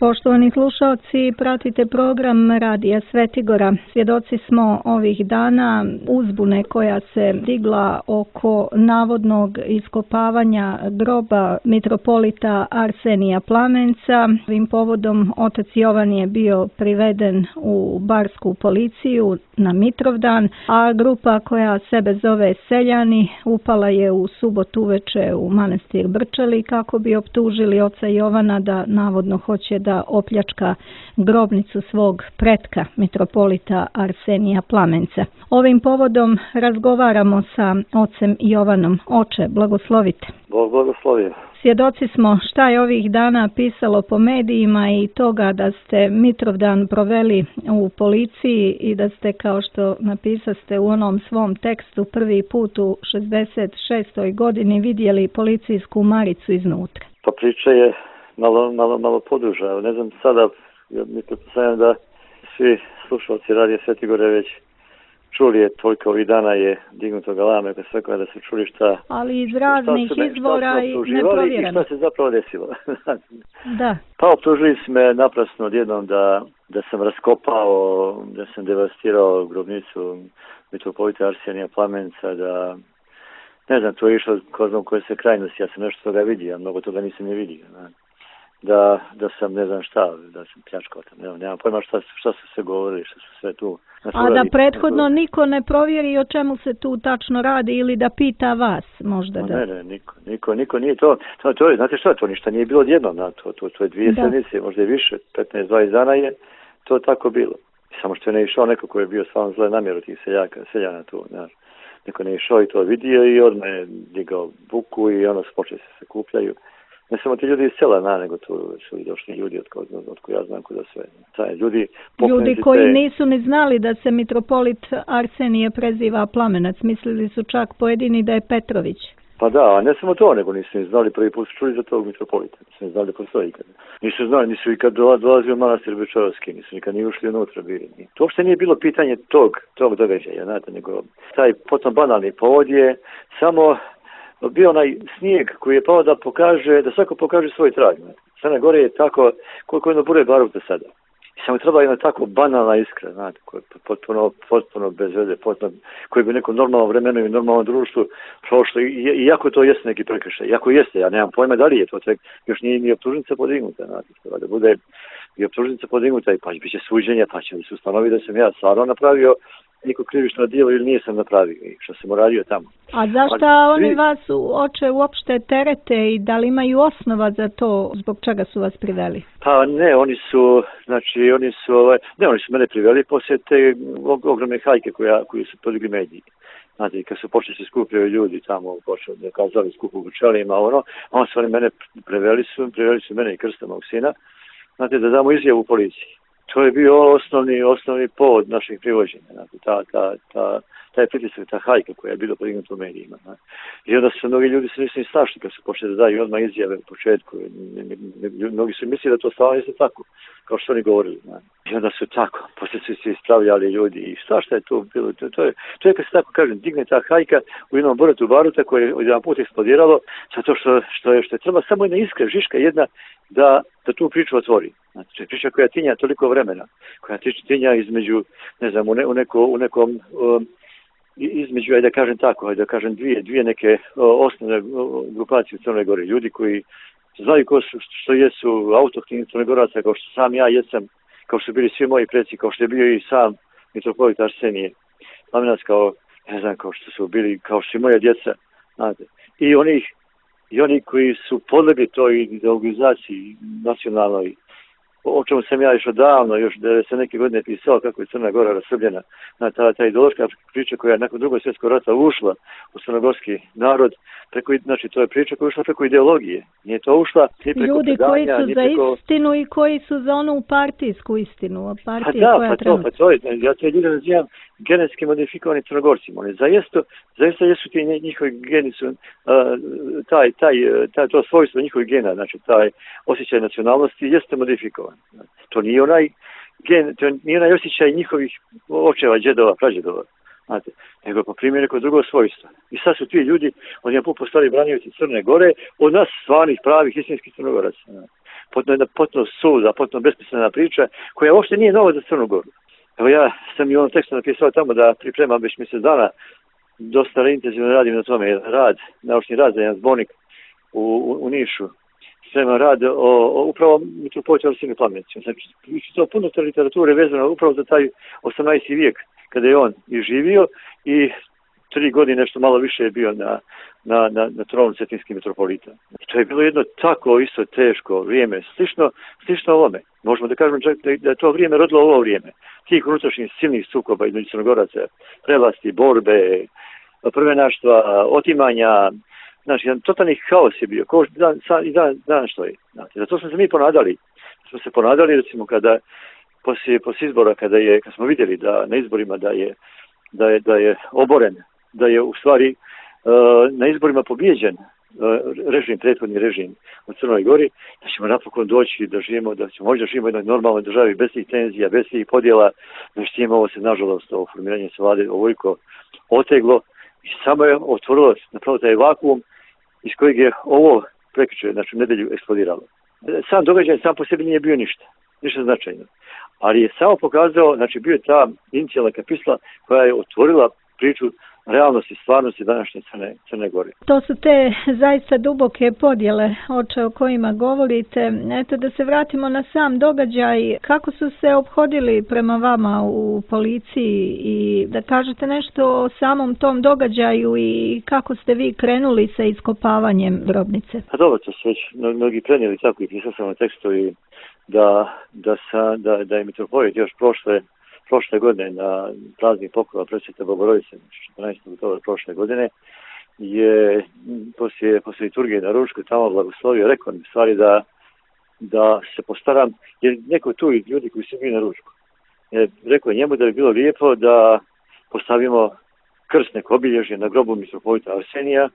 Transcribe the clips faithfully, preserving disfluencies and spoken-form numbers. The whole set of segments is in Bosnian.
Poštovani slušalci, pratite program Radija Svetigora. Svjedoci smo ovih dana uzbune koja se digla oko navodnog iskopavanja groba mitropolita Arsenija Plamenca. Ovim povodom otac Jovan je bio priveden u barsku policiju na Mitrovdan, a grupa koja sebe zove Seljani upala je u subotu uveče u manastir Brčeli kako bi optužili oca Jovana da navodno hoće da opljačka grobnicu svog pretka, mitropolita Arsenija Plamenca. Ovim povodom razgovaramo sa ocem Jovanom. Oče, blagoslovite. Bog blagoslovio. Svjedoci smo šta je ovih dana pisalo po medijima i toga da ste Mitrovdan proveli u policiji i da ste, kao što napisaste u onom svom tekstu, prvi put u šezdeset šestoj godini vidjeli policijsku maricu iznutra. Pa priča je malo, malo, malo poduža. Ne znam sada, mi pretpostavljam da svi slušalci Radija Svetigore već čuli je, toliko ovih dana je dignuto galame, sve koja da se čuli šta... Ali iz raznih šta su, izvora šta i neprovjereno. I šta se zapravo desilo. Da. Pa optužili su me naprasno odjednom da, da sam raskopao, da sam devastirao grobnicu mitropolita Arsenija Plamenca, da... Ne znam, to je išlo ko znam koje se krajnosti, ja sam nešto toga vidio, a mnogo toga nisam ne vidio. Ne? Da, da sam ne znam šta, da sam pljačkao tam, nemam, nemam pojma šta, šta su se govorili, šta su sve tu. A da prethodno niko ne provjeri o čemu se tu tačno radi ili da pita vas možda da? Ne, ne, niko, niko, niko nije to, to, to je, znate šta, to ništa nije bilo odjednom, na to, to, to je dvije sedmice, možda i više, petnaest dvadeset dana je to tako bilo. Samo što je ne išao neko koji je bio stvarno zle namjeru tih seljaka, seljana tu, znaš. Neko ne išao i to vidio i odmah je digao buku i ono počeli se se kupljaju. Ne samo ti ljudi iz sela, na, nego tu su i došli ljudi od, od, od, od koja ja znam kuda sve. Taj, ljudi ljudi koji te... nisu ni znali da se mitropolit Arsenije preziva Plamenac, mislili su čak pojedini da je Petrović. Pa da, a ne samo to, nego nisu ni znali, prvi put su čuli za tog mitropolita, nisu ni znali da postoji ikada. Nisu znali, nisu i kad dolazio u manastir Brčelovski, nisu nikad ni ušli unutra bili. To uopšte nije bilo pitanje tog, tog događaja, znate, nego taj potom banalni povod je samo bio onaj snijeg koji je pao da pokaže, da svako pokaže svoj trag. Crna Gore je tako, koliko jedno bure baruta sada. I samo treba jedna tako banalna iskra, znate, koja je potpuno, potpuno bez veze, potpuno, koji bi neko normalno vremenu i normalnom društvu prošlo, iako to jeste neki prekršaj, iako jeste, ja nemam pojma da li je to, tek još nije ni optužnica podignuta, znate, da bude i optužnica podignuta i pa će biti suđenje, pa će se ustanovi da sam ja stvarno napravio neko krivično djelo ili nisam napravio i što sam uradio tamo. A zašto oni svi... vas oče uopšte terete i da li imaju osnova za to, zbog čega su vas priveli? Pa ne, oni su, znači oni su, ne, oni su mene priveli poslije te ogromne hajke koja, koju su podigli mediji. Znate, kad su počeli se skupljaju ljudi tamo, počeli da kazali skupu u Brčelima, ono, on su oni mene priveli su, priveli su mene i krsta mog sina, znate, da damo izjavu u policiji. To je bio osnovni, osnovni povod naših privođenja, znači, ta, ta, ta, taj pritisak, ta hajka koja je bila podignuta u medijima. Znači. I onda su mnogi ljudi se nisu ni snašli kad su počeli da daju odmah izjave u početku. Mnogi su mislili da to stvarno jeste tako, kao što oni govorili. Znači. I onda su tako, poslije su se ispravljali ljudi i šta šta je to bilo. To, to, je, to je kad se tako kažem, digne ta hajka u jednom buretu baruta koje je jedan put eksplodiralo, zato što, što, je, što je treba samo jedna iskra, žiška jedna, da, da tu priču otvori. Znači, priča koja tinja toliko vremena, koja tinja između, ne znam, u, ne, u, neko, u nekom, um, između, ajde da kažem tako, ajde da kažem dvije, dvije neke uh, osnovne uh, grupacije u Crnoj Gori. Ljudi koji znaju ko su, što jesu autohtoni Crnogoraca, kao što sam ja jesam, kao što su bili svi moji preci, kao što je bio i sam mitropolit Arsenije Plamenac, kao, ne znam, kao što su bili, kao što su moja djeca, znate. I oni, i oni koji su podlegli toj ideologizaciji nacionalnoj, o čemu sam ja još odavno, još devedeset neke godine pisao kako je Crna Gora rasrbljena, na ta, ta ideološka priča koja je nakon drugog svjetskog rata ušla u crnogorski narod, preko, znači to je priča koja je ušla preko ideologije, nije to ušla nije preko ljudi predanja, koji su za preko... istinu i koji su za onu partijsku istinu, partija pa da, koja pa trenutno. To, pa to je, ja te ljude nazivam genetski modifikovani Crnogorcima, oni zaista, zaista jesu ti njihovi geni su, uh, taj, taj, taj, to svojstvo njihovih gena, znači taj osjećaj nacionalnosti jeste modifikovan. To nije onaj gen, to nije onaj osjećaj njihovih očeva, džedova, prađedova, znate, nego po primjer neko drugo svojstvo. I sad su ti ljudi, oni je postali branioci Crne Gore, od nas stvarnih, pravih, istinskih Crnogoraca. potpuno jedna potpuno suda, potpuno besmislena priča, koja uopšte nije nova za Crnu Goru. Evo ja sam i u ovom tekstu napisao tamo da pripremam već mjesec dana, dosta intenzivno radim na tome, jedan rad, naučni rad za jedan zbornik u, u, u Nišu. Spremam rad o, o upravo mitropolitu Arseniju Plamenicom. Znači, to puno te literature vezano upravo za taj osamnaesti vijek, kada je on i živio i tri godine nešto malo više je bio na, na, na, na tronu cetinskih mitropolita. To je bilo jedno tako isto teško vrijeme, slično, slično ovome. Možemo da kažemo da, da je to vrijeme rodilo ovo vrijeme. Tih unutrašnjih silnih sukoba između Crnogoraca, prevlasti, borbe, prvenaštva, otimanja. Znači, jedan totalni haos je bio, kao dan, i dan, dan što je. Znači, zato smo se mi ponadali. Smo se ponadali, recimo, kada, poslije, poslije izbora, kada je, kad smo vidjeli da na izborima da je, da je, da je oboren, da je u stvari uh, na izborima pobijeđen uh, režim, prethodni režim u Crnoj Gori, da ćemo napokon doći da živimo, da ćemo možda živimo u jednoj normalnoj državi bez tih tenzija, bez tih podjela. Međutim, ovo se, nažalost, ovo formiranje se vlade ovojko oteglo i samo je otvorilo napravo taj vakuum iz kojeg je ovo prekriče, znači nedelju eksplodiralo. Sam događaj sam po sebi nije bio ništa, ništa značajno. Ali je samo pokazao, znači bio je ta inicijalna kapisla koja je otvorila priču realnosti, stvarnosti današnje Crne, Crne Gore. To su te zaista duboke podjele, oče, o kojima govorite. Eto, da se vratimo na sam događaj. Kako su se ophodili prema vama u policiji i da kažete nešto o samom tom događaju i kako ste vi krenuli sa iskopavanjem grobnice? Pa dobro, to su već mnogi prenijeli tako i pisao sam na tekstu i da, da, sa, da, da je mitropolit još prošle prošle godine na praznik pokrova Presvete Bogorodice, četrnaestog oktobra prošle godine, je poslije, poslije liturgije na ručku tamo blagoslovio, rekao mi stvari da, da se postaram, jer neko tu i ljudi koji su bili na ručku. Je rekao je njemu da bi bilo lijepo da postavimo krst, neko obilježje na grobu mitropolita Arsenija,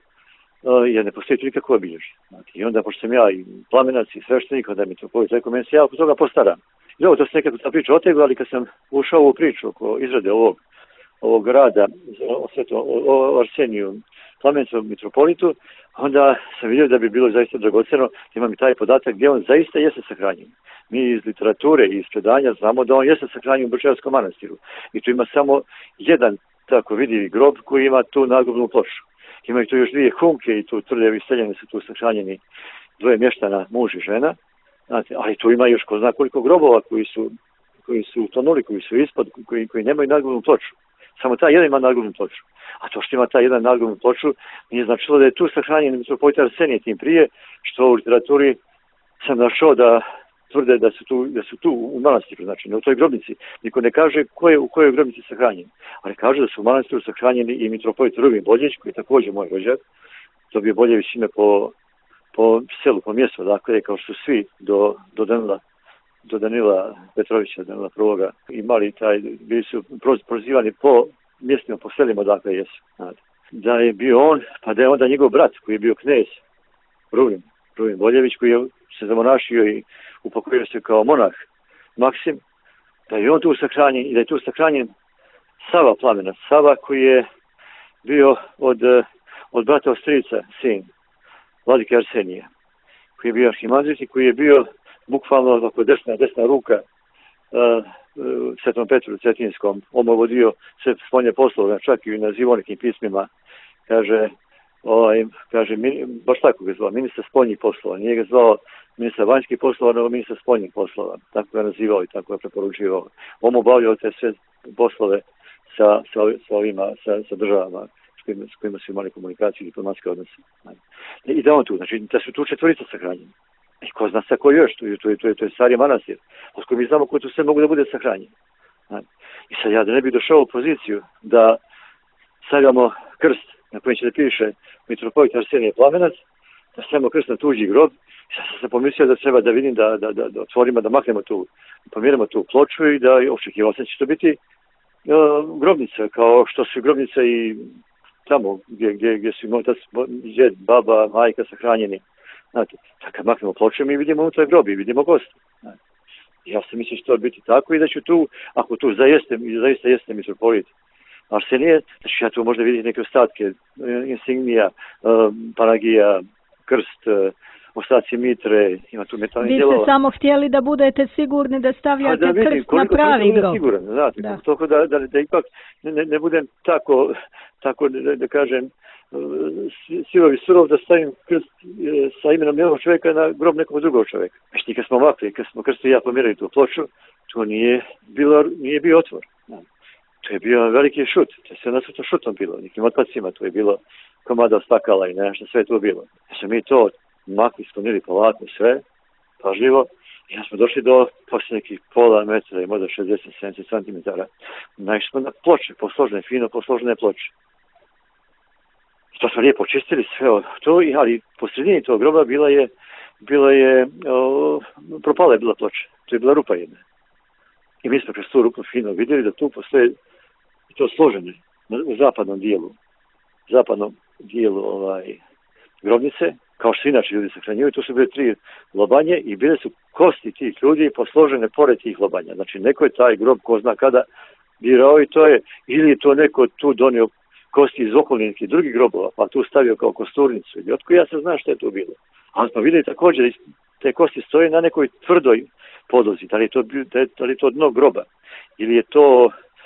jer ne postoji tu nikakvo obilježje. I onda, pošto sam ja i plamenac i sveštenik, onda je mitropolit rekao, meni se ja oko toga postaram. I ovo, to se nekako ta priča otegla, ali kad sam ušao u ovu priču oko izrade ovog, ovog rada o, sveto, o, o Arseniju, Plamenicom mitropolitu, onda sam vidio da bi bilo zaista dragoceno da imam i taj podatak gdje on zaista jeste sahranjen. Mi iz literature i iz predanja znamo da on jeste sahranjen u Brčarskom manastiru. I tu ima samo jedan tako vidivi grob koji ima tu nagrobnu ploču. Imaju tu još dvije humke i tu trljevi seljeni su tu sahranjeni, dvoje mještana, muž i žena. Znate, ali tu ima još ko zna koliko grobova koji su, koji su utonuli, koji su ispod, koji, koji nemaju nagrobnu ploču. Samo taj jedan ima nagrobnu ploču. A to što ima taj jedan nagrobnu ploču nije značilo da je tu sahranjen mitropolit Arsenije, tim prije što u literaturi sam našao da tvrde da su tu, da su tu u manastiru, znači u toj grobnici. Niko ne kaže ko je, u kojoj grobnici sahranjen, ali kaže da su u manastiru sahranjeni i mitropolit Rubin Boljević, koji je također moj rođak. To bi Boljević ime po po selu, po mjestu, dakle, kao što svi do, do Danila, do Danila Petrovića, Danila prvoga, imali taj, bili su prozivani po mjestima, po selima, dakle, jesu. Da je bio on, pa da je onda njegov brat, koji je bio knez, Rubin, Rubin Boljević, koji je se zamonašio i upokojio se kao monah, Maksim, da je on tu sahranjen i da je tu sahranjen Sava Plamenac, Sava koji je bio od, od brata Ostrica, sin vladike Arsenije, koji je bio arhimandrit i koji je bio bukvalno ovako desna, desna ruka uh, uh, Svetom Petru Cetinskom, omovodio sve spoljne poslove, čak i na zivonikim pismima, kaže, ovaj, kaže min, baš tako ga zvao, ministar spoljnih poslova, nije ga zvao ministar vanjskih poslova, nego ministar spoljnih poslova, tako ga nazivao i tako ga preporučivao. On obavljao te sve poslove sa, sa, sa, ovima, sa, sa državama, s kojima su imali komunikaciju i diplomatske odnose. I da on tu, znači da su tu četvorica sahranjeni. I ko zna sa ko još, to je, to je, to je, to je stari manastir, od kojeg mi znamo ko tu sve mogu da bude sahranjeni. I sad ja da ne bih došao u poziciju da stavljamo krst na kojem će da piše mitropolit Arsenije Plamenac, da stavimo krst na tuđi grob, i sad sam se pomislio da treba da vidim, da, da, da, da otvorimo, da maknemo tu, pomiramo tu ploču i da očekivao sam će to biti uh, grobnica, kao što su grobnice i tamo gdje, gdje, gdje su imali djed, baba, majka sahranjeni. Znate, kad maknemo ploče mi vidimo unutar grobi, vidimo goste. Ja sam mislim što će biti tako i da ću tu, ako tu zaista, zaista jeste mitropolit Arsenije, da ću ja tu možda vidjeti neke ostatke, insignija, panagija, krst, ostaci mitre, ima tu metalnih Vi dijelova. ste samo htjeli da budete sigurni da stavljate da vidim, krst koliko, na pravi grob. Siguran, znate, da. Toliko da, da, da ipak ne, ne budem tako, tako da, da kažem, sirovi surov da stavim krst sa imenom jednog čovjeka na grob nekog drugog čovjeka. Znači, kad smo makli, kad smo krst i ja pomirali tu ploču, to nije, bilo, nije bio otvor. To je bio veliki šut. To je sve nasuto šutom bilo, nekim otpacima, to je bilo komada stakala i nešto, sve to bilo. Ja smo mi to makli, sklonili polako sve, pažljivo, i ja smo došli do poslije nekih pola metra i možda šezdeset do sedamdeset centimetara. Naišli smo na ploče, posložene, fino posložene ploče. To smo lijepo čistili sve to, ali po sredini tog groba bila je, bila je, o, propala je bila ploča. To je bila rupa jedna. I mi smo kroz tu rupu fino vidjeli da tu postoje to složene u zapadnom dijelu, zapadnom dijelu ovaj, grobnice, kao što inače ljudi sahranjuju, tu su bile tri lobanje i bile su kosti tih ljudi posložene pored tih lobanja. Znači, neko je taj grob, ko zna kada, birao i to je, ili je to neko tu donio kosti iz okolinke drugih grobova, pa tu stavio kao kosturnicu. Ili otko ja se znam što je to bilo. Ali smo vidjeli također, te kosti stoje na nekoj tvrdoj podlozi. Da li je to, da li je to dno groba? Ili je to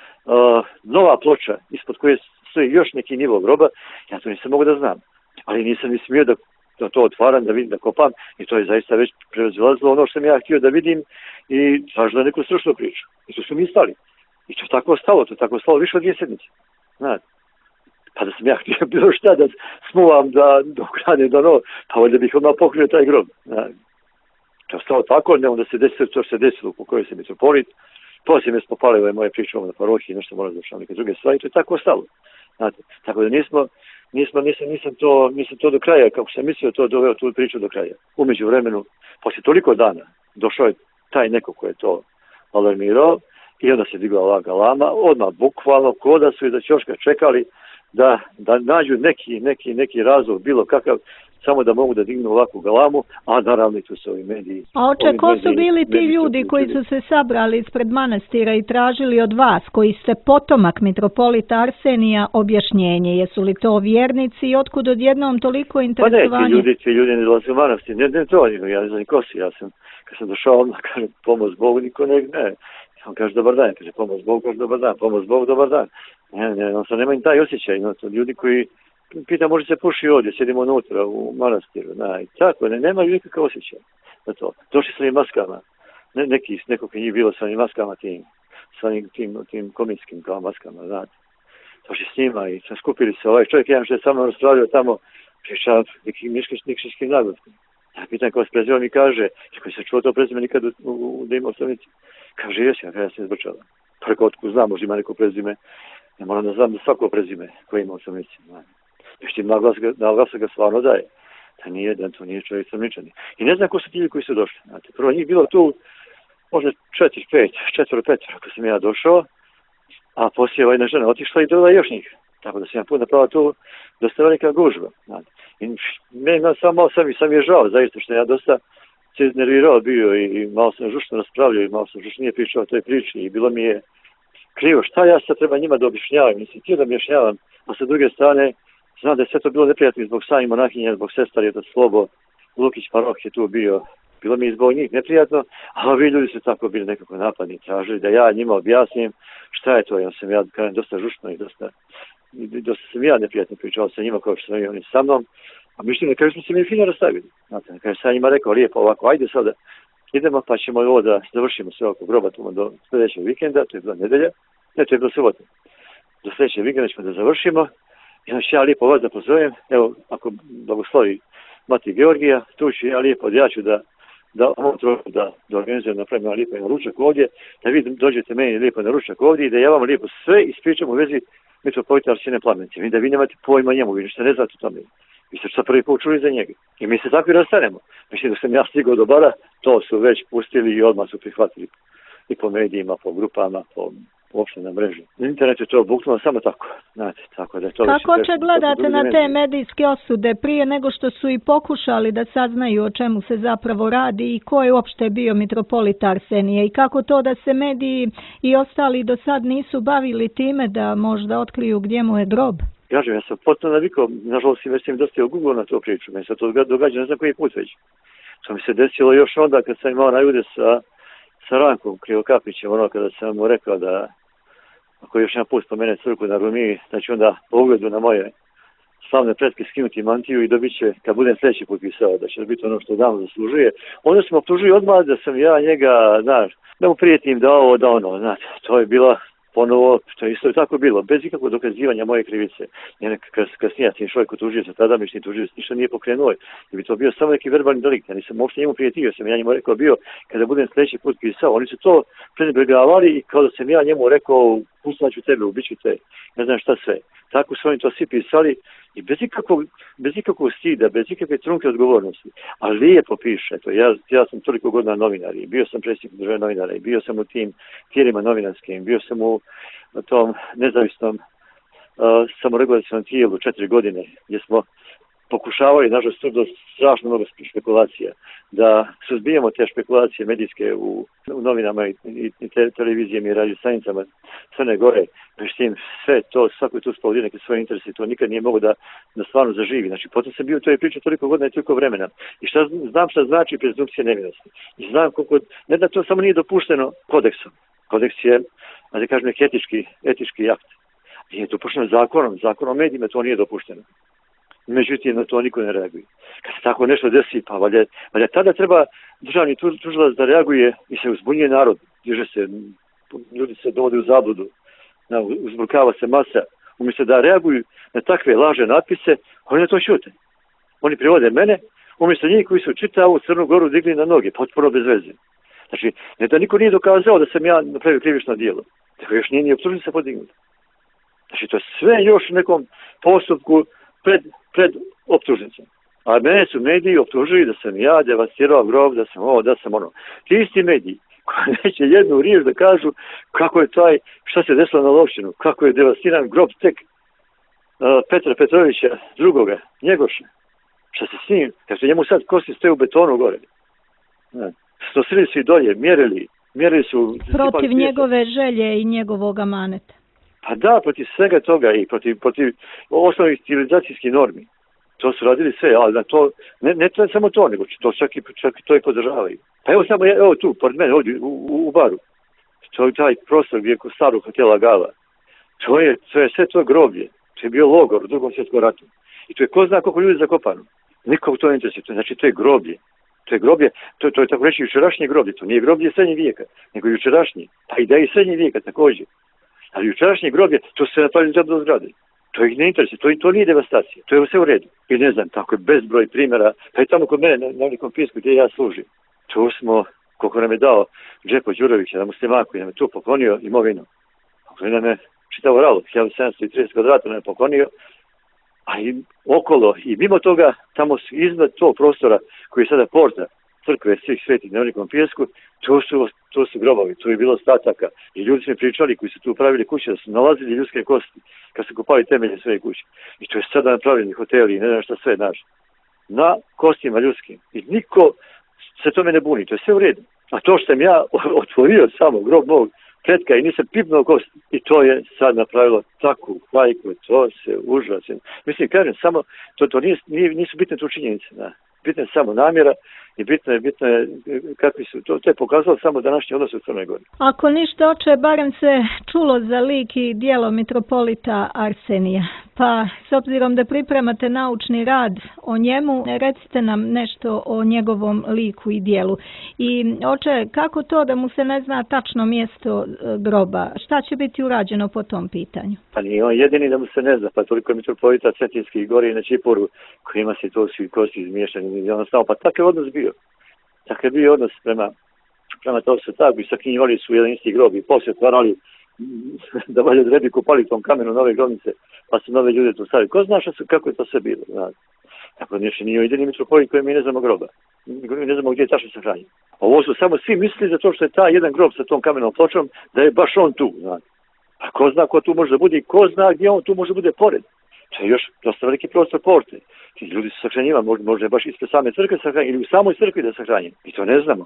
uh, nova ploča ispod koje stoji još neki nivo groba? Ja to nisam mogu da znam. Ali nisam ni smio da, da to otvaram, da vidim, da kopam. I to je zaista već prerazilazilo ono što sam ja htio da vidim i tražila neku stručnu priču. I tu su mi stali. I to tako stalo, to tako stalo više od dvije sedmice. Znate. Pa da sam ja htio bilo šta da smuvam da dokrane do novo, pa ovdje bih odmah pokrio taj grob. Znate. To je stalo tako, ne onda se desilo, to se desilo u kojoj se mitropolit, poslije me spopali ove moje priče na parohiji, nešto mora završati neke druge stvari, to je tako ostalo. Znate. Tako da nismo, nismo, nisam, nisam, to, nisam to do kraja, kako sam mislio, to doveo tu priču do kraja. Umeđu vremenu, poslije toliko dana, došao je taj neko ko je to alarmirao i onda se digla ova galama, odmah bukvalno koda su i da ćoška čekali da, da nađu neki, neki, neki razlog, bilo kakav, samo da mogu da dignu ovakvu galamu, a naravno i tu su ovi mediji. A oče, ko su bili ti ljudi koji su se sabrali ispred manastira i tražili od vas, koji ste potomak mitropolita Arsenija, objašnjenje? Jesu li to vjernici i otkud odjednom toliko interesovanje? Pa ne, ti ljudi, ti ljudi ne dolaze u manastir, ne, ne to, ja ne znam ni ko si, ja sam, kad sam došao odmah, kažem, pomoz Bogu, niko ne, ne. On kaže, dobar dan, kaže, pomoz Bogu, kaže, dobar dan, pomoz Bogu, dobar dan. Ne, ne, on sam nema im taj osjećaj, no, to ljudi koji pita, može se puši ovdje, sjedimo unutra u manastiru, na, i tako, ne, nemaju nikakav osjećaj za to. Došli sa njim maskama, ne, neki, nekog je njih bilo sa njim maskama tim, sa njim tim, tim kominskim kao maskama, znate. Došli s njima i sam skupili se, ovaj čovjek jedan što je sa mnom raspravljao tamo, pričao nekim nikšiškim naglaskom. Ja pitan ko se preziva mi kaže, koji se čuo to prezime nikad u, u, u Dejmu osnovnici. Kaže, jesi, ja, ja sam izbrčala. Preko otku znam, možda ima neko prezime. Ja moram da znam da svako prezime koje ima osnovnici. Još tim naglas, naglas ga stvarno daje. Da nije, da to nije čovjek osnovničani. I ne znam ko su ti koji su došli. Znate, prvo njih bilo tu možda četiri, pet, četvoro, petoro, ako sam ja došao, a poslije ova jedna žena otišla i dodala još njih. Tako da sam ja put napravila tu dosta velika gužba. Znate. I meni sam malo sam, sam je žao, zaista što ja dosta se iznervirao bio i, i malo sam žučno raspravljao i malo sam žučnije pričao o toj priči i bilo mi je krivo šta ja sad treba njima da objašnjavam, mislim, htio da objašnjavam, a sa druge strane znam da je sve to bilo neprijatno zbog sami monahinja, zbog sestari, od Slobo, Lukić Paroh je tu bio, bilo mi je zbog njih neprijatno, a ovi ljudi su tako bili nekako napadni, tražili da ja njima objasnim šta je to, ja sam ja kažem, dosta žučno i dosta, i dosta sam ja neprijatno pričao sa njima kao što sam i oni sa mnom, a mišljim na kraju smo se mi fino rastavili. Znate, na kraju sam njima rekao lijepo ovako, ajde sada, idemo pa ćemo ovo da završimo sve oko groba tamo do sljedećeg vikenda, to je bila nedelja, ne, to je bilo subota. Do sljedećeg vikenda ćemo da završimo, i onda ću ja lijepo vas da pozovem, evo, ako blagoslovi Mati Georgija, tu ću ja lijepo, ja ću da da da, da organizujem napravim lijepo na ručak ovdje, da vi dođete meni lijepo na ručak ovdje i da ja vam lijepo sve ispričam u vezi mitropolita Arsenija Plamenice. Vi da vi nemate pojma njemu, vi ništa ne znate o tome. Vi ste sad prvi put čuli za njega. I mi se tako i rastanemo. Mislim da sam ja stigao do bara, to su već pustili i odmah su prihvatili. I po medijima, po grupama, po uopšte na mreži. Na internetu je to buknulo samo tako. Znate, tako da je to kako će gledate na te medijske osude prije nego što su i pokušali da saznaju o čemu se zapravo radi i ko je uopšte bio mitropolit Arsenije i kako to da se mediji i ostali do sad nisu bavili time da možda otkriju gdje mu je grob? Kažem, ja sam potpuno navikao, nažalost, već sam dosta Google na to priču. Meni se to događa, ne znam koji put već. To mi se desilo još onda kad sam imao najude sa, sa Rankom Krivokapićem, ono kada sam mu rekao da ako još jedan put spomene crkvu na Rumiji, znači onda po ugledu na moje slavne pretke skinuti mantiju i dobit će, kad budem sljedeći put pisao, da će biti ono što davno zaslužuje. Onda smo optužili odmah da sam ja njega, znaš, da mu prijetim da ovo, da ono, znaš, to je bila ponovo, to je isto tako bilo, bez ikakvog dokazivanja moje krivice. Njene kasnije sam čovjek tužio se, tada mišni tužio se, ništa nije pokrenuo, jer bi to bio samo neki verbalni delikt. Ja nisam uopšte njemu prijetio, sam ja njemu rekao bio, kada budem sljedeći put pisao, oni su to prenebregavali i kao da sam ja njemu rekao, pustit ću tebe, ubit ću te, ne znam šta sve. Tako su oni to svi pisali i bez ikakvog, bez ikakvog stida, bez ikakve trunke odgovornosti. A lijepo piše to. Ja, ja sam toliko godina novinar i bio sam predsjednik države novinara i bio sam u tim tijelima novinarskim, bio sam u tom nezavisnom uh, samoregulacijnom tijelu četiri godine gdje smo pokušavali, nažalost, do strašno mnogo špekulacija, da suzbijemo te špekulacije medijske u, u novinama i, i, i te, televizijama i radio stanicama Crne Gore. Međutim, sve to, svako je tu spavljeno neke svoje interese, to nikad nije mogo da, da stvarno zaživi. Znači, potom sam bio u toj priči toliko godina i toliko vremena. I šta, znam šta znači prezumpcija nevinosti. I znam koliko, ne da to samo nije dopušteno kodeksom. Kodeks je, da kažem, neki etički, etički akt. Nije dopušteno zakonom, zakonom o medijima to nije dopušteno. Međutim, na to niko ne reaguje. Kad se tako nešto desi, pa valjda, valjda tada treba državni tužilac da reaguje i se uzbunjuje narod. Diže se, ljudi se dovode u zabludu, uzburkava se masa. Umjesto da reaguju na takve laže natpise, oni na to šute. Oni privode mene, umjesto njih koji su čitavu Crnu Goru digli na noge, potpuno bez veze. Znači, ne da niko nije dokazao da sam ja napravio krivično djelo. Tako još nije ni optužen se podignuti. Znači, to je sve još u nekom postupku pred, pred optužnicom. A mene su mediji optužili da sam ja devastirao grob, da sam ovo, da sam ono. Ti isti mediji koji neće jednu riječ da kažu kako je taj, šta se desilo na Lovćinu, kako je devastiran grob tek uh, Petra Petrovića drugoga, Njegoša. Šta se s njim, kad su njemu sad kosti stoje u betonu gore. Snosili su i dolje, mjerili, mjerili su... Protiv njegove želje i njegovog amaneta. Pa da, protiv svega toga i protiv, protiv osnovnih civilizacijskih normi. To su radili sve, ali na to, ne, ne samo to, nego to čak i, čak i to i podržavaju. Pa evo samo, evo tu, pored mene, ovdje, u, u, u baru. To je taj prostor gdje je kod starog hotela Gala. To je, to je sve to groblje. To je bio logor u drugom svjetskom ratu. I to je ko zna koliko ljudi zakopano. Nikog to ne interesuje. Znači, to je groblje. To je groblje, to, to je tako reći jučerašnje groblje. To nije groblje srednjeg vijeka, nego jučerašnje. Pa i da je srednjeg vijeka također. Ali jučerašnje groblje, to se napravili za zgrade. To ih ne interesuje, to, to nije devastacija, to je sve u redu. I ne znam, tako je bezbroj primjera, pa i tamo kod mene na, na nekom pisku gdje ja služim. To smo, koliko nam je dao Džepo Đurović, na musliman koji nam je tu poklonio imovinu. Koji nam je čitavo ralo, hiljadu sedamsto trideset kvadrata nam je poklonio, a i okolo, i mimo toga, tamo iznad tog prostora koji je sada porta crkve svih svetih na velikom pijesku, to su, to su grobovi, to je bilo stataka. I ljudi su mi pričali koji su tu pravili kuće, da su nalazili ljudske kosti kad su kopali temelje svoje kuće. I to je sada napravljeni hoteli i ne znam šta sve, znaš. Na kostima ljudskim. I niko se tome ne buni, to je sve u redu. A to što sam ja otvorio samo grob mog pretka i nisam pipnuo kost, i to je sad napravilo takvu hajku, to se užasno. Mislim, kažem, samo, to, to nije, nisu bitne tu činjenice, da. Bitna je samo namjera i bitno je, bitno je kakvi su, to, to je pokazalo samo današnji odnos u Crnoj Gori. Ako ništa, oče, barem se čulo za lik i djelo mitropolita Arsenija. Pa, s obzirom da pripremate naučni rad o njemu, recite nam nešto o njegovom liku i djelu. I, oče, kako to da mu se ne zna tačno mjesto groba? Šta će biti urađeno po tom pitanju? Pa nije on jedini da mu se ne zna, pa toliko je mitropolita Cetinskih gori na Čipuru, kojima se to svi kosti izmiješani. Pa takav je odnos bio. Takav je bio odnos prema, prema to se tako i sakinjivali su jedan isti grob i poslije otvarali da valje zrebi kupali tom kamenu nove grobnice, pa su nove ljude tu stavili. Ko zna što su, kako je to sve bilo? Znači. Tako nešto nije jedini mitropolit koji mi ne znamo groba. Mi ne znamo gdje je tačno sahranjen. Ovo su samo svi mislili za to što je ta jedan grob sa tom kamenom pločom, da je baš on tu. Znači. A ko zna ko tu može da bude i ko zna gdje on tu može da bude pored. To je još dosta veliki prostor porte. Ti ljudi su sahranjivani, možda, možda baš ispred same crkve sahranjeni ili u samoj crkvi da sahranjeni. Mi to ne znamo.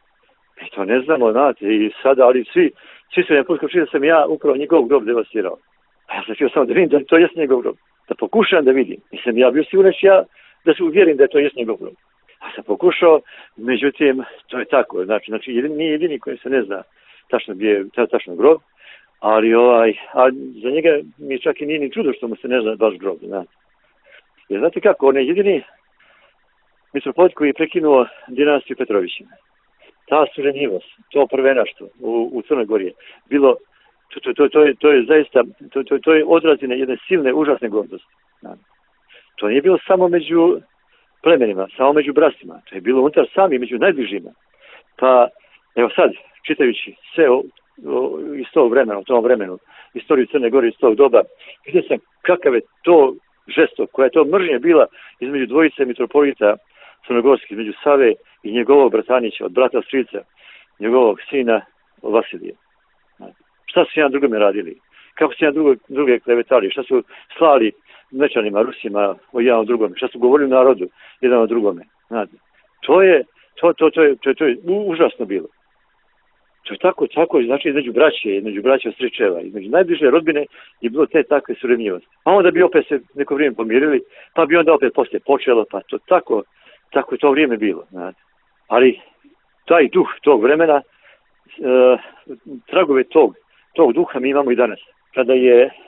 Mi to ne znamo, znate, i sada, ali svi, svi su mi poskočili da sam ja upravo njegov grob devastirao. A ja sam htio samo da vidim da to jest njegov grob. da pokušam da vidim. Nisam ja bio siguran ja da se uvjerim da je to jest njegov grob. A sam pokušao, međutim, to je tako. Znači, znači jedin, nije jedini koji se ne zna tačno gdje je tačno grob, ali ovaj, a za njega mi čak i nije ni čudo što mu se ne zna baš grob. Znate. Jer znate kako, on je jedini mitropolit koji je prekinuo dinastiju Petrovićima. Ta suženjivost, to prvenaštvo u, u Crnoj Gori je bilo, to, to, to, to, je, to je zaista, to, to, to je odrazine jedne silne, užasne gordosti. Znate. To nije bilo samo među plemenima, samo među brastima. To je bilo unutar sami, među najbližima. Pa, evo sad, čitajući sve o, o, iz tog vremena, u tom vremenu, istoriju Crne Gore iz tog doba, vidio sam kakav je to žestok, koja je to mržnja bila između dvojice mitropolita crnogorskih, između Save i njegovog bratanića, od brata strica, njegovog sina Vasilija. Šta su jedan drugome radili? Kako su jedan drugo, druge klevetali? Šta su slali Mečanima, Rusima o jedan o drugome? Šta su govorili narodu jedan o drugome? Znate, to je, to, to, to je, to je, to je užasno bilo. To je tako, tako, znači između braće, između braća stričeva, između najbliže rodbine je bilo te takve surevnjivosti. A onda bi opet se neko vrijeme pomirili, pa bi onda opet poslije počelo, pa to tako, tako je to vrijeme bilo. Znate. Ali taj duh tog vremena, e, tragove tog, tog duha mi imamo i danas. Kada je e,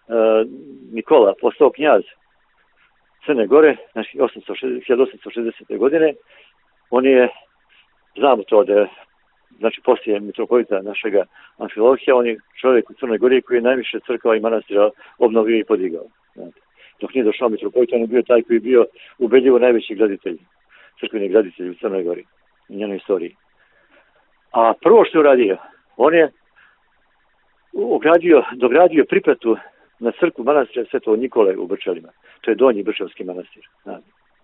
Nikola postao knjaz Crne Gore, znači hiljadu osamsto šezdesete. godine, on je, znamo to da je, znači poslije mitropolita našega Amfilohija, on je čovjek u Crnoj Gori koji je najviše crkava i manastira obnovio i podigao. Znate. Dok nije došao mitropolita, on je bio taj koji je bio ubedljivo najveći graditelj, crkveni graditelj u Crnoj Gori, u njenoj istoriji. A prvo što je uradio, on je ogradio, dogradio pripratu na crkvu manastira Svetog Nikole u Brčelima. To je donji Brčevski manastir. Znate.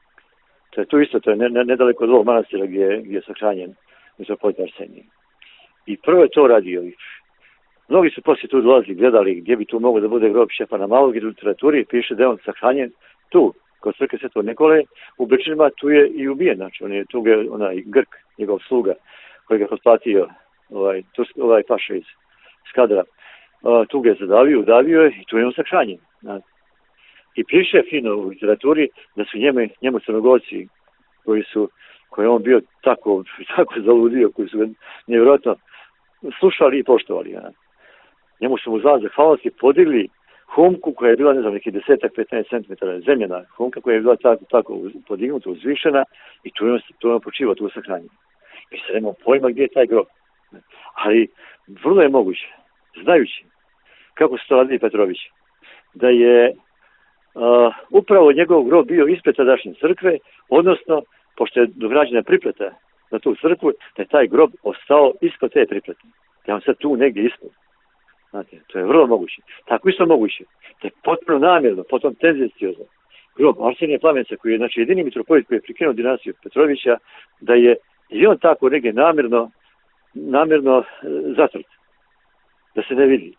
To je tu isto, to je ne, ne, nedaleko od ovog manastira gdje, gdje je sahranjen mitropolit Arsenije. I prvo je to radio. Mnogi su poslije tu dolazili, gledali gdje bi tu moglo da bude grob Štefana Malog, i u literaturi piše da je on sahranjen tu, kod crkve Svetog Nikole, u Brčelima tu je i ubijen, znači on je tu je onaj Grk, njegov sluga, koji ga potplatio, ovaj, ovaj paša iz Skadra, uh, tu ga je zadavio, udavio je i tu je on sahranjen. Znači. I piše fino u literaturi da su njeme, njemu Crnogorci koji su, koji je on bio tako, tako zaludio, koji su ga nevjerojatno slušali i poštovali. Ja. Njemu su mu za zahvalnosti podigli humku koja je bila, ne znam, neki desetak, petnaest centimetara zemljena humka koja je bila tako, tako podignuta, uzvišena i tu je on, tu je on počivao, tu je sahranjen. Mi se nemamo pojma gdje je taj grob. Ali vrlo je moguće, znajući kako su to radili Petrović, da je Uh, upravo njegov grob bio ispred tadašnje crkve, odnosno, pošto je dograđena pripleta na tu crkvu, da je taj grob ostao ispod te priplete. Da je on sad tu negdje ispod. Znate, to je vrlo moguće. Tako isto moguće. Da je potpuno namjerno, potom tendenciozno, grob Arsenija Plamenca, koji je znači jedini mitropolit koji je prekinuo dinastiju Petrovića, da je i on tako negdje namjerno, namjerno e, zatrt. Da se ne vidi.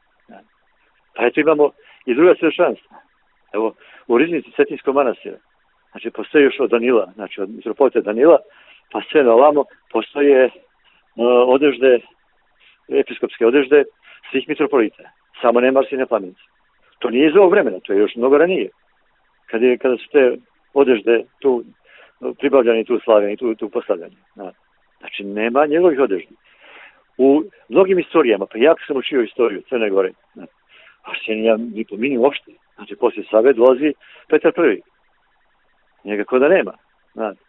Pa eto imamo i druga svjedočanstva. Evo, u riznici Cetinskog manastira, znači postoji još od Danila, znači od mitropolita Danila, pa sve na ovamo postoje uh, odežde, episkopske odežde svih mitropolita. Samo nema Arsenija Plamenca. To nije iz ovog vremena, to je još mnogo ranije. Kad je, kada su te odežde tu pribavljani, tu slavljeni, tu, tu postavljani. Znači nema njegovih odeždi. U mnogim istorijama, pa jako sam učio istoriju Crne Gore, Arsenija ni pominju uopšte. Znači, poslije Save dolazi Petar Prvi. Njega ko da nema. Znači.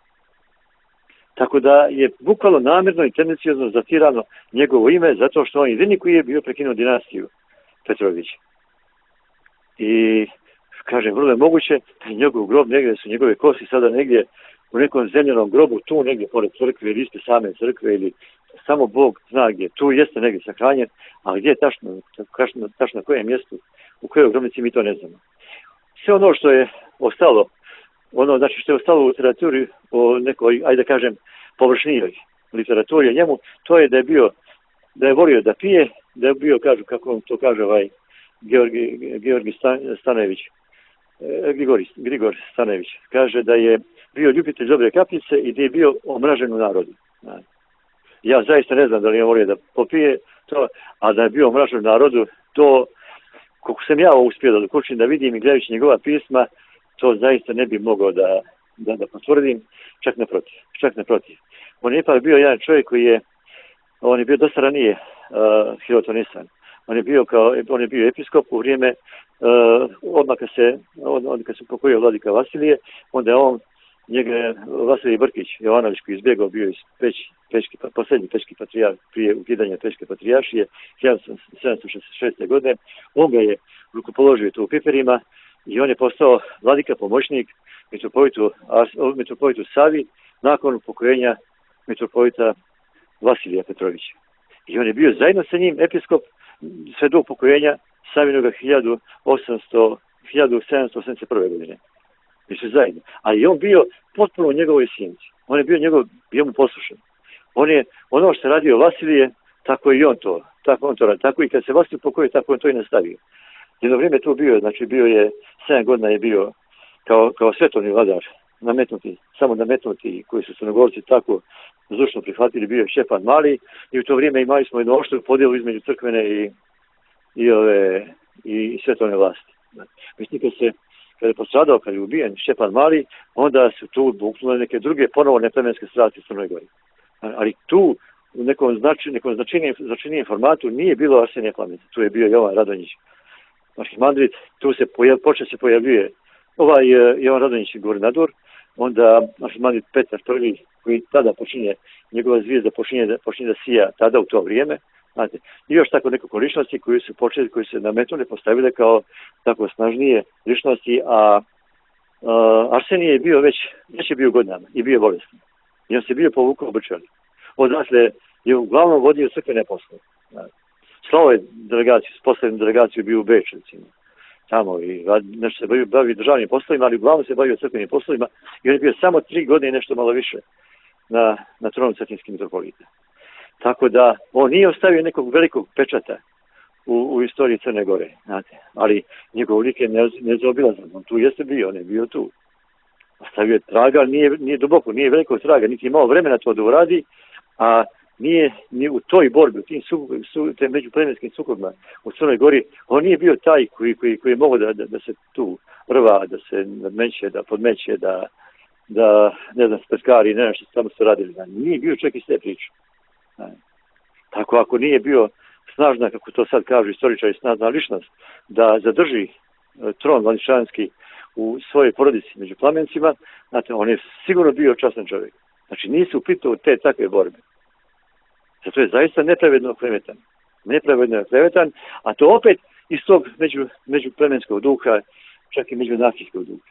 Tako da je bukvalno namjerno i tendencijozno zatirano njegovo ime, zato što on jedini koji je bio prekinuo dinastiju Petrovića. I, kažem, vrlo je moguće da je njegov grob negdje, su njegove kosti sada negdje u nekom zemljenom grobu, tu negdje pored crkve ili ispred same crkve, ili samo Bog zna gdje. Tu jeste negdje sahranjen, a gdje je tačno, tačno, tačno na kojem mjestu, u kojoj grobnici mi to ne znamo. Sve ono što je ostalo, ono znači što je ostalo u literaturi o nekoj, ajde da kažem, površnijoj literaturi o njemu, to je da je bio, da je volio da pije, da je bio, kažu, kako on to kaže ovaj Georgi, Georgi Stanojević, Grigor, Grigor Stanojević, kaže da je bio ljubitelj dobre kapljice i da je bio omražen u narodu. Ja zaista ne znam da li je volio da popije to, a da je bio omražen u narodu, to koliko sam ja uspio da dokučim, da vidim i gledajući njegova pisma, to zaista ne bi mogao da, da, da potvrdim, čak naprotiv, čak naprotiv. On je ipak bio jedan čovjek koji je, on je bio dosta ranije uh, hirotonisan. On je bio kao, on je bio episkop u vrijeme, uh, odmah kad se, on, on kad se upokojio vladika Vasilije, onda je on, njega je Vasilij Brkić, Jovanović, koji izbjegao, bio iz Peć, Pečki, posljednji Pečki patrijarh, prije ukidanja Pečke patrijaršije, hiljadu sedamsto šezdeset šeste. godine, on ga je rukopoložio tu u Piperima i on je postao vladika pomoćnik mitropolitu, mitropolitu Savi nakon upokojenja mitropolita Vasilija Petrovića. I on je bio zajedno sa njim episkop sve do upokojenja Savinoga hiljadu sedamsto osamdeset prve. godine. Mi su zajedno. Ali on bio potpuno u njegovoj sjenci. On je bio njegov, bio mu poslušan. On je, ono što je radio Vasilije, tako i on to, tako on to radi. Tako i kad se Vasilij upokojio, tako on to i nastavio. Jedno vrijeme tu bio, znači bio je, sedam godina je bio kao, kao svetovni vladar, nametnuti, samo nametnuti, koji su Crnogorci tako zdušno prihvatili, bio je Šćepan Mali i u to vrijeme imali smo jednu oštru podjelu između crkvene i, i, ove, i svetovne vlasti. Mislim, kad se kada je postradao, kada je ubijen Šćepan Mali, onda su tu buknule neke druge ponovo neplemenske strasti u Crnoj Gori. Ali tu u nekom, znači, nekom značajnijem, značajnijem formatu nije bilo Arsenija Plamena. Tu je bio Jovan Radonjić, arhimandrit, tu se pojav, počeo se pojavljuje ovaj Jovan Radonjić guvernador, onda arhimandrit Petar prvi, koji tada počinje, njegova zvijezda počinje da, počinje da sija tada u to vrijeme. Znate, i još tako nekoliko ličnosti koji su počeli, koji se nametnuli, postavile kao tako snažnije ličnosti, a, a Arsenije je bio već, već je bio godinama i bio bolestan. I on se bio povukao u Brčani. Odatle je uglavnom vodio crkvene poslove. Slao je delegaciju, poslednju delegaciju bio u Beč, recimo. Tamo i nešto se bavio, bavio državnim poslovima, ali uglavnom se bavio crkvenim poslovima i on je bio samo tri godine i nešto malo više na, na tronu Cetinjskih mitropolita. Tako da on nije ostavio nekog velikog pečata u, u istoriji Crne Gore, znate, ali njegov lik je nezaobilazan. On tu jeste bio, on je bio tu. Ostavio je traga, ali nije, nije duboko, nije veliko traga, niti je imao vremena to da uradi, a nije, nije u toj borbi, u tim su, su, te međuplemenskim sukobima u Crnoj Gori, on nije bio taj koji, koji, koji je mogao da, da, da se tu rva, da se nadmeće, da podmeće, da, da ne znam, speskari, ne znam što tamo su radili. Nije bio čovjek iz te priče. Tako ako nije bio snažna, kako to sad kažu istoričari, snažna ličnost, da zadrži tron vladičanski u svojoj porodici među plamencima, znate, on je sigurno bio častan čovjek. Znači nisu upitao te takve borbe. Zato je zaista nepravedno klevetan. Nepravedno je klevetan, a to opet iz tog među, među plemenskog duha, čak i među nahijskog duha.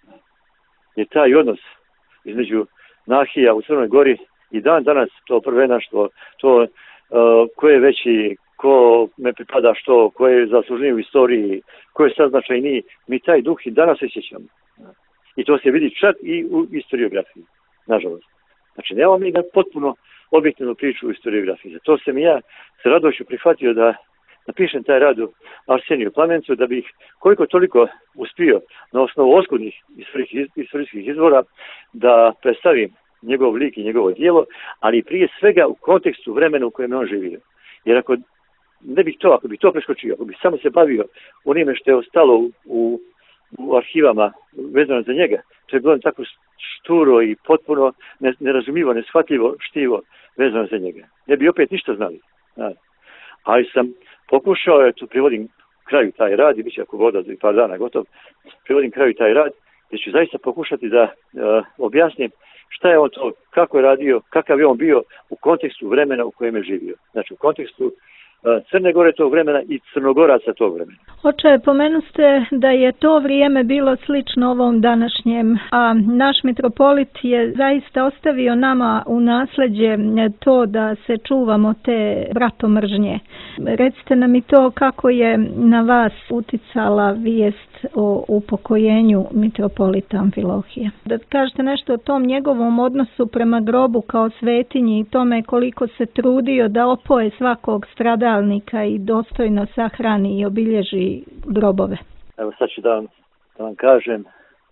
Je taj odnos između nahija u Crnoj Gori i dan danas to prvenaštvo, to uh, ko je veći, ko me pripada što, ko je zaslužniji u istoriji, ko je sad značajniji, mi taj duh i danas osjećamo. I to se vidi čak i u historiografiji, nažalost. Znači, nemamo mi da potpuno objektivnu priču u historiografiji. Zato sam i ja sa radošću prihvatio da napišem taj rad u Arseniju Plamencu, da bih koliko toliko uspio na osnovu oskudnih istorijskih izvora da predstavim njegov lik i njegovo djelo, ali prije svega u kontekstu vremena u kojem je on živio. Jer ako ne bih to, ako bih to preskočio, ako bih samo se bavio onime što je ostalo u, u, u arhivama vezano za njega, to je bilo tako šturo i potpuno nerazumljivo, neshvatljivo štivo vezano za njega. Ne bi opet ništa znali. Da. Ali sam pokušao, ja tu privodim kraju taj rad i bit će ako voda za par dana gotov, privodim kraju taj rad gdje ću zaista pokušati da uh, objasnim šta je on to, kako je radio, kakav je on bio u kontekstu vremena u kojem je živio. Znači u kontekstu Crne Gore tog vremena i Crnogoraca tog vremena. Oče, pomenuste da je to vrijeme bilo slično ovom današnjem, a naš mitropolit je zaista ostavio nama u nasleđe to da se čuvamo te bratomržnje. Recite nam i to kako je na vas uticala vijest o upokojenju mitropolita Amfilohija. Da kažete nešto o tom njegovom odnosu prema grobu kao svetinji i tome koliko se trudio da opoje svakog strada i dostojno sahrani i obilježi grobove. Evo sad ću da vam, da vam kažem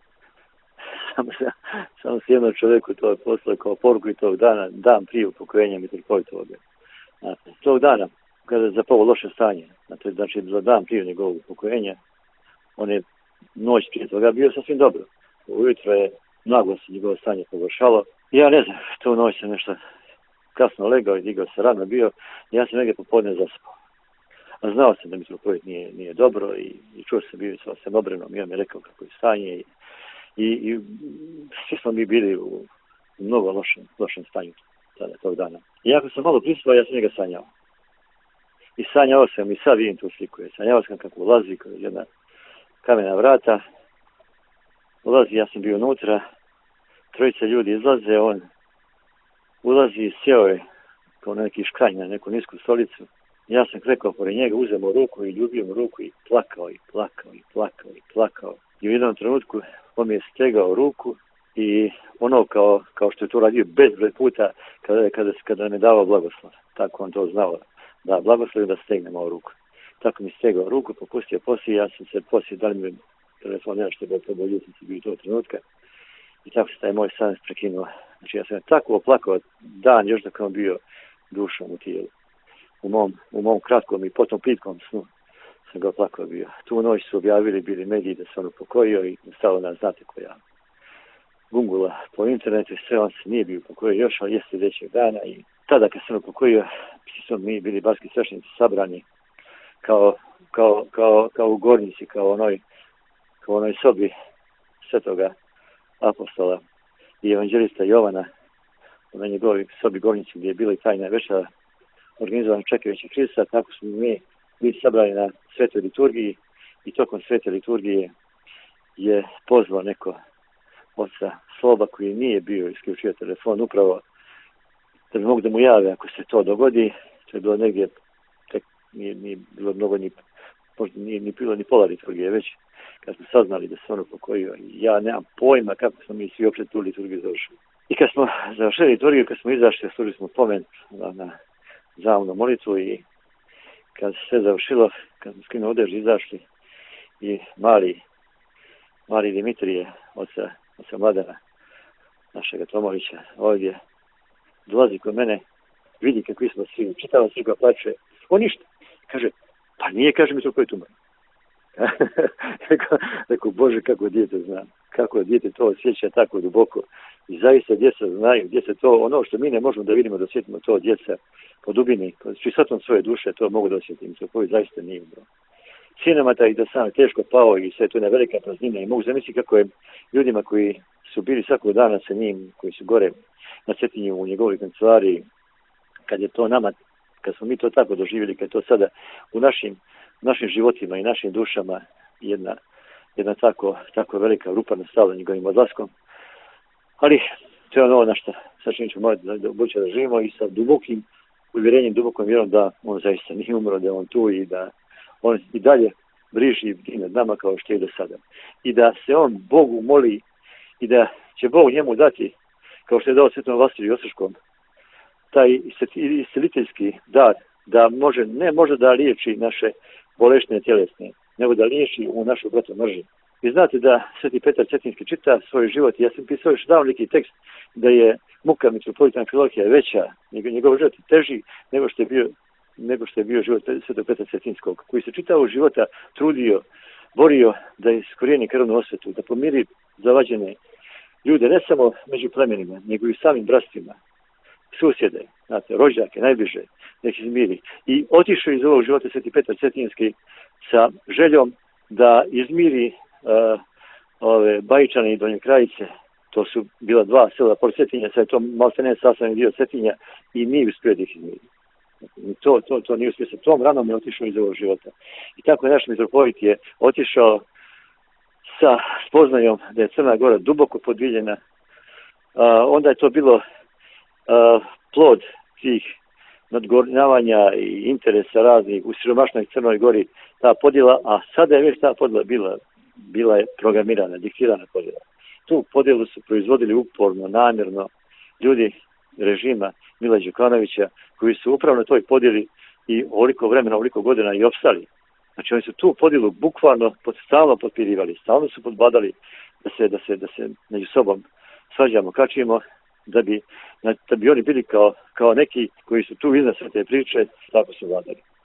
samo, samo s jednom čovjeku to je poslao kao poruku i tog dana, dan prije upokojenja mitropolitovog. Tog dana, kada za ovo loše stanje, znači, znači za dan prije njegovog upokojenja, on je noć prije toga bio sasvim dobro. Ujutro je naglo se njegovo stanje pogoršalo. Ja ne znam, tu noć sam nešto kasno legao i digao se rano bio, ja sam negdje popodne zaspao. A znao sam da mitropolit nije, nije dobro i, i čuo sam bio sa sam obrenom i on mi je rekao kako je stanje i, i, i svi smo mi bili u, u mnogo lošem, lošem stanju tada, tog dana. I ako sam malo prispao, ja sam njega sanjao. I sanjao sam, i sad vidim tu sliku, sanjao sam kako ulazi kroz jedna kamena vrata, ulazi, ja sam bio unutra, trojice ljudi izlaze, on ulazi i sjeo je kao neki škranj na neku nisku stolicu. Ja sam krekao pored njega, uzeo mu ruku i ljubio mu ruku i plakao i plakao i plakao i plakao. I u jednom trenutku on mi je stegao ruku i ono kao, kao što je to radio bezbroj puta kada, kada, kada me davao blagoslov. Tako on to znao, da blagoslov da stegnem ovu ruku. Tako mi stegao ruku, popustio poslije, ja sam se poslije, da li mi telefon nema što je bilo to bolje, sam se bio tog trenutka. I tako se taj moj san prekinuo. Znači ja sam tako oplakao dan još dok on bio dušom u tijelu. U mom, u mom kratkom i potom plitkom snu sam ga oplakao bio. Tu noć su objavili, bili mediji da se on upokojio i stalo nas, znate koja gungula po internetu i sve, on se nije bio upokojio još, ali jeste sljedećeg dana i tada kad sam upokojio, smo mi bili barski sveštenici sabrani kao, kao, kao, kao u gornici, kao onoj, kao onoj sobi svetoga apostola i evanđelista Jovana, na njegovoj sobi gornici gdje je bila i tajna večera organizovana čekajući Krista, tako smo mi bili sabrani na svetoj liturgiji i tokom svete liturgije je pozvao neko oca Sloba koji nije bio isključio telefon upravo da bi mogu da mu jave ako se to dogodi. To je bilo negdje, tek nije, nije bilo mnogo ni, možda nije ni bilo ni pola liturgije već kad smo saznali da se on upokojio. Ja nemam pojma kako smo mi svi uopće tu liturgiju završili. I kad smo završili liturgiju, kad smo izašli, služili smo pomen na, na zamnu molitvu i kad se sve završilo, kad smo skinu odež izašli i mali, mali Dimitrije, oca, oca Mladena, našega Tomovića, ovdje dolazi kod mene, vidi kakvi smo svi, čitava svi ga plače, on ništa, kaže, pa nije, kaže mi to koji je tumor. Rekao, Bože, kako dijete zna, kako dijete to osjeća tako duboko. I zaista djeca znaju, djeca to, ono što mi ne možemo da vidimo, da osjetimo to djeca po dubini, po čistotom svoje duše, to mogu da osjetim, to koji zaista nije bilo. Sinama taj da sam teško pao i sve to je na velika praznina i mogu zamisliti kako je ljudima koji su bili svakog dana sa njim, koji su gore na Cetinju u njegovoj kancelariji, kad je to nama, kad smo mi to tako doživjeli, kad je to sada u našim, našim životima i našim dušama jedna, jedna tako, tako velika rupa nastala njegovim odlaskom. Ali to je ono na što sad ćemo morati da, da, da, da živimo i sa dubokim uvjerenjem, dubokom vjerom da on zaista nije umro, da je on tu i da on i dalje briži i nad nama kao što je do sada. I da se on Bogu moli i da će Bog njemu dati, kao što je dao Svetom Vasiliju Ostroškom, taj isceliteljski dar, da može, ne može da liječi naše bolešne tjelesne, nego da liječi u našu bratu mržnju. Vi znate da Sveti Petar Cetinski čita svoj život i ja sam pisao još davno neki tekst da je muka mitropolita Amfilohija veća, njegov život teži nego što je bio nego što je bio život Svetog Petra Cetinskog, koji se čitao života trudio, borio da iskorijeni krvnu osvetu, da pomiri zavađene ljude, ne samo među plemenima, nego i samim bratstvima, susjede, znate, rođake, najbliže, nek izmiri. I otišao iz ovog života Sveti Petar Cetinski sa željom da izmiri uh, ove Bajičane i Donje Krajice. To su bila dva sela pored Cetinja, sad je to maltene sastavni dio Cetinja i nije uspio da ih izmiri. To, to, to nije uspio sa tom ranom je otišao iz ovog života. I tako je naš mitropolit je otišao sa spoznajom da je Crna Gora duboko podijeljena. Uh, onda je to bilo uh, plod tih nadgornjavanja i interesa raznih u siromašnoj Crnoj Gori ta podjela, a sada je već ta podjela bila, bila je programirana, diktirana podjela. Tu podjelu su proizvodili uporno, namjerno ljudi režima Mila Đukanovića, koji su upravo na toj podjeli i ovoliko vremena, ovoliko godina i opstali. Znači oni su tu podjelu bukvalno pod, stalno potpirivali, stalno su podbadali da se, da se, da se među sobom svađamo, kačimo, da bi, da bi oni bili kao, kao neki koji su tu iznad sve te priče, tako su vladali.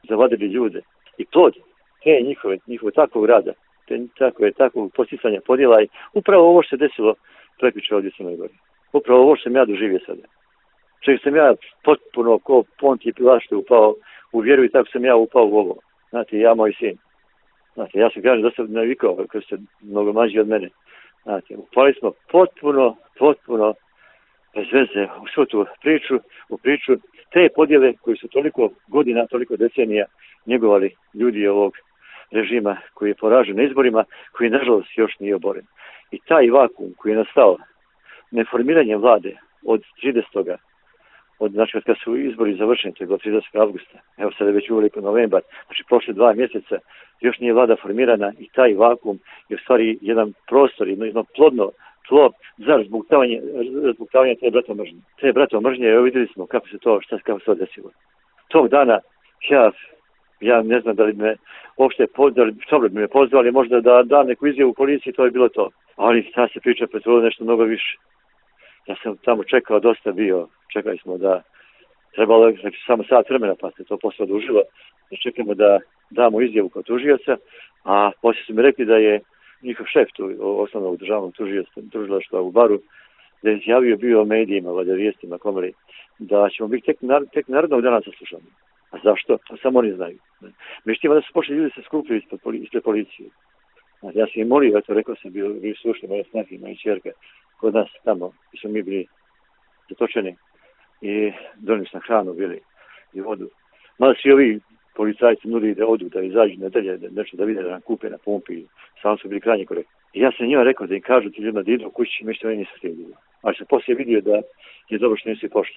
zavadili ljude. I plod te njihove, njihove takvog rada, te takve, takvog posticanja podjela i upravo ovo što se desilo prekjuče ovdje u Crnoj Gori. Upravo ovo što sam ja doživio sada. Čak sam ja potpuno ko Pontije Pilat upao u vjeru i tako sam ja upao u ovo. Znate, ja moj sin. Znate, ja sam kažem dosta navikao, koji ste mnogo mlađi od mene. Znate, upali smo potpuno, potpuno bez veze u svu tu priču, u priču te podjele koji su toliko godina, toliko decenija njegovali ljudi ovog režima koji je poražen na izborima, koji nažalost još nije oboren. I taj vakuum koji je nastao neformiranjem vlade od tridesetog od znači kad su izbori završeni, to je bilo tridesetog avgusta, evo sada je već uveliko novembar, znači prošle dva mjeseca još nije vlada formirana i taj vakuum je u stvari jedan prostor, jedno, jedno plodno tlo za razbuktavanje, razbuktavanje te bratomržnje. Te bratomržnje, evo vidjeli smo kako se to, šta, kako se to desilo. Tog dana ja, ja ne znam da li me uopšte pozvali, što bi me pozvali, možda da dam neku izjavu u policiji, to je bilo to. Ali ta se priča pretvorila nešto mnogo više. Ja sam tamo čekao, dosta bio, čekali smo da trebalo, znači samo sat vremena pa se to posle odužilo, da čekamo da damo izjavu kod tužioca, a poslije su mi rekli da je njihov šef tu, osnovnog državnog tužilaštva u Baru, da je izjavio bio medijima, valjda vijestima, komori, da ćemo biti tek, nar, tek narednog dana saslušani. A zašto? To samo oni znaju. Međutim, da su počeli ljudi se skupili ispred, ispred policije. Ja sam im molio, eto, rekao sam, bio, bio slušli moje snake, moje čerke, kod nas tamo, gdje smo mi bili zatočeni i donili sam hranu, bili i vodu. Malo svi ovi policajci nudi da odu, da izađu nedelje, da nešto da vide, da nam kupe na pumpi, samo su bili krajnji korektni. I ja sam njima rekao da im kažu ti ljudima da idu u kući, mi što meni nisu htjeli. Ali sam poslije vidio da je dobro što nisu i pošli.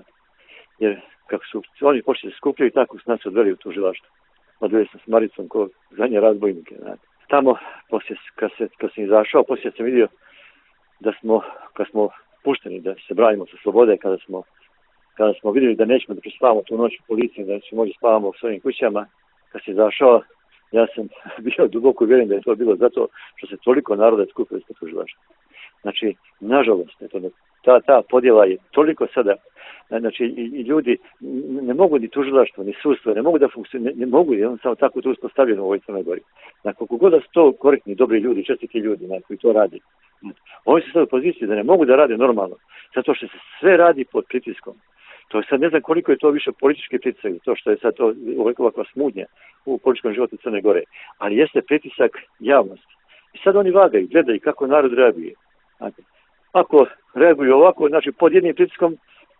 Jer kako su oni počeli se skupljaju, tako su nas odveli u tužilaštvo. Odveli sam s Maricom ko zadnje razbojnike. Znate. Tamo, poslije, kad, se, kad sam izašao, poslije sam vidio da smo, kad smo pušteni, da se branimo sa slobode, kada smo, kada smo vidjeli da nećemo da prespavamo tu noć u policiji, da ćemo moći spavamo u svojim kućama, kad se izašao, ja sam bio duboko uvjeren da je to bilo zato što se toliko naroda skupilo ispod tužilaštva. Znači, nažalost, eto, ta, ta podjela je toliko sada, znači, i, i ljudi ne mogu ni tužilaštvo, ni sudstvo, ne mogu da funkcioniraju, ne, ne mogu, je on samo tako tu uspostavljeno u ovoj Crnoj Gori. Znači, koliko god da su to korektni, dobri ljudi, čestiti ljudi, znači, koji to radi. Oni su sad u poziciji da ne mogu da rade normalno, zato što se sve radi pod pritiskom. To je sad, ne znam koliko je to više politički pritisak, to što je sad to ovakva smutnja u političkom životu Crne Gore, ali jeste pritisak javnosti. I sad oni vagaju, gledaju kako narod reaguje. Znači, ako reaguju ovako, znači pod jednim pritiskom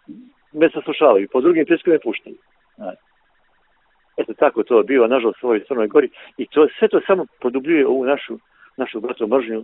me saslušavaju, pod drugim pritiskom me puštaju. Znači, eto tako to bio, nažalost, u ovoj Crnoj Gori i to, sve to samo produbljuje ovu našu, našu bratomržnju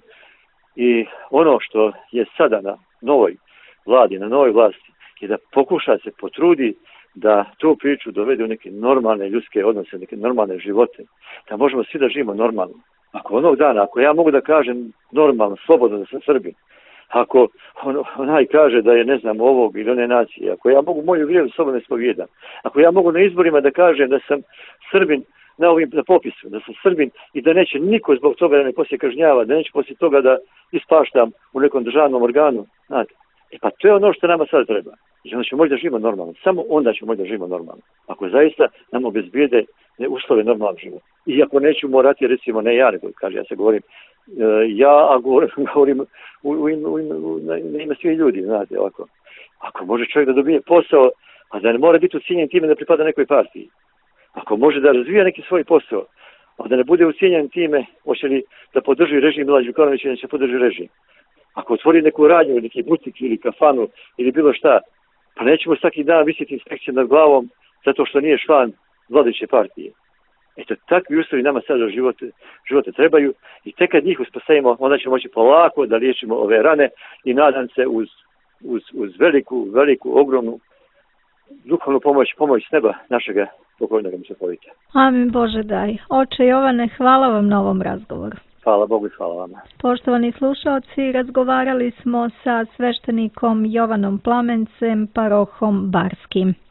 i ono što je sada na novoj vladi, na novoj vlasti, je da pokuša se potrudi da tu priču dovede u neke normalne ljudske odnose, neke normalne živote, da možemo svi da živimo normalno. Ako onog dana, ako ja mogu da kažem normalno, slobodno da sam Srbin, ako on, onaj kaže da je, ne znam, ovog ili one nacije, ako ja mogu moju vjeru slobodno ispovijedam, ako ja mogu na izborima da kažem da sam Srbin na ovim na popisu, da sam Srbin i da neće niko zbog toga da me poslije kažnjava, da neće poslije toga da ispaštam u nekom državnom organu, znate. E pa to je ono što nama sad treba. I onda ćemo moći da živimo normalno. Samo onda ćemo moći da živimo normalno. Ako zaista nam obezbijede uslove normalnog života. I ako neću morati, recimo, ne ja, nego kaže, ja se govorim, ja, a govorim, govorim u, u, u, u, na, na ime svih ljudi, znate, ovako. Ako može čovjek da dobije posao, a da ne mora biti ucijenjen time da pripada nekoj partiji. Ako može da razvija neki svoj posao, a da ne bude ucijenjen time, hoće li da podrži režim Mila Đukanovića, da će podrži režim. Ako otvori neku radnju, neki butik ili kafanu ili bilo šta, pa nećemo svaki dan visiti inspekcije nad glavom zato što nije član vladajuće partije. Eto, takvi uslovi nama sada živote, živote trebaju i tek kad njih uspostavimo, onda ćemo moći polako da liječimo ove rane i nadam se uz, uz, uz veliku, veliku, ogromnu duhovnu pomoć, pomoć s neba našega pokojnog mitropolita. Amin Bože daj. Oče Jovane, hvala vam na ovom razgovoru. Hvala Bogu i hvala vama. Poštovani slušalci, razgovarali smo sa sveštenikom Jovanom Plamencem, parohom Barskim.